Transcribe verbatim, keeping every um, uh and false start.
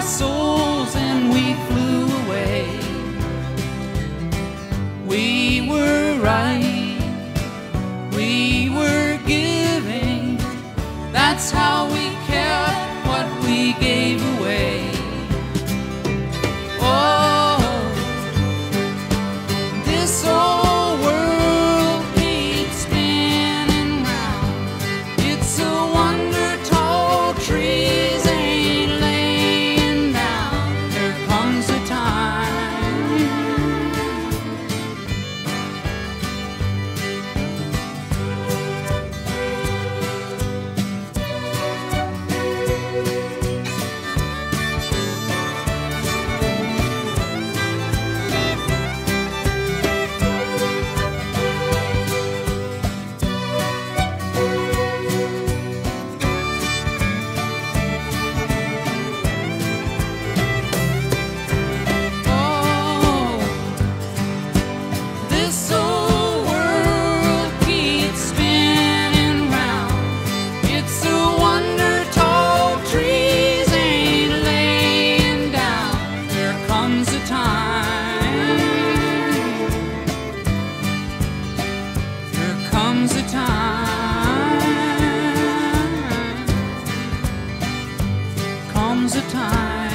souls and we flew away. We were right, we were giving. That's how we kept what we gave away. Oh, this old world keeps spinning round. It's a wonder tall trees ain't laying down. There comes a time, comes a time, comes a time.